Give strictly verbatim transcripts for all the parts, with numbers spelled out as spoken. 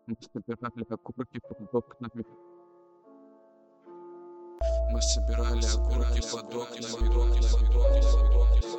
Мы собирали окурки под окнами. Мы собирали окурки под окнами.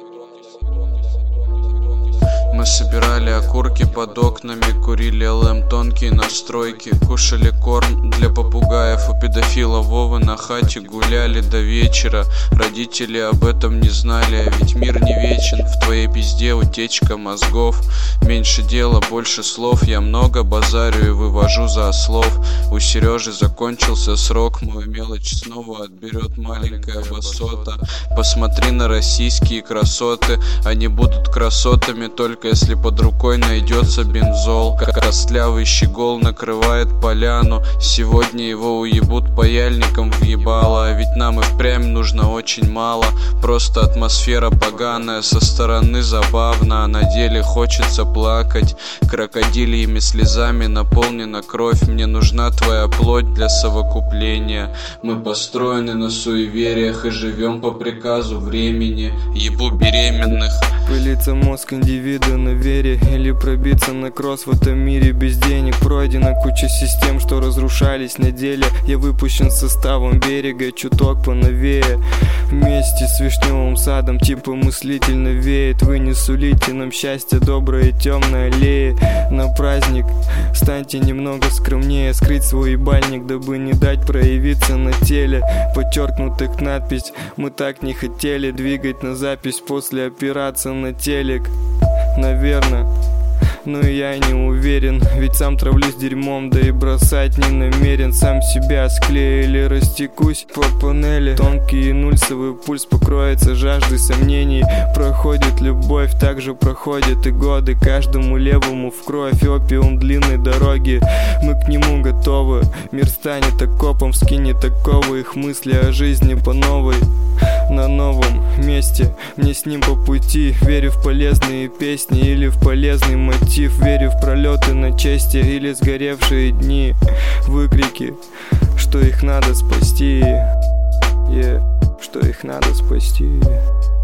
Мы собирали окурки под окнами, курили эл эм тонкие настройки, кушали корм для попугаев у педофила Вовы на хате, гуляли до вечера. Родители об этом не знали, а ведь мир не вечен. В твоей пизде утечка мозгов. Меньше дела, больше слов. Я много базарю и вывожу за ослов. У Сережи закончился срок, мою мелочь снова отберет маленькая басота. Посмотри на российские красоты, они будут красотами только если под рукой найдется бензол. Как костлявый щегол накрывает поляну, сегодня его уебут паяльником в ебало. А ведь нам и впрямь нужно очень мало, просто атмосфера поганая. Со стороны забавно, а на деле хочется плакать. Крокодильями слезами наполнена кровь. Мне нужна твоя плоть для совокупления. Мы построены на суевериях и живем по приказу времени. Ебу беременных. Пылится мозг индивида на вере, или пробиться на кросс в этом мире без денег. Пройдена куча систем, что разрушались на деле. Я выпущен составом берега, чуток поновее. Вместе с вишневым садом типа мыслительно веет. Вы не сулите нам счастье, доброе темное аллея. На праздник станьте немного скромнее, скрыть свой ебальник, дабы не дать проявиться на теле. Подчеркнутых надпись мы так не хотели двигать на запись после операции на телек. Наверное, но я не уверен, ведь сам травлюсь дерьмом, да и бросать не намерен. Сам себя склею или растекусь по панели. Тонкий инульсовый пульс покроется жаждой сомнений. Проходит любовь, так же проходят и годы. Каждому левому в кровь опиум длинной дороги. Мы к нему готовы, мир станет окопом, скинет оковы их мысли о жизни по новой. На новом месте, мне с ним по пути. Верю в полезные песни или в полезный мотив. Верю в пролеты на чести или сгоревшие дни. Выкрики, что их надо спасти, yeah, что их надо спасти.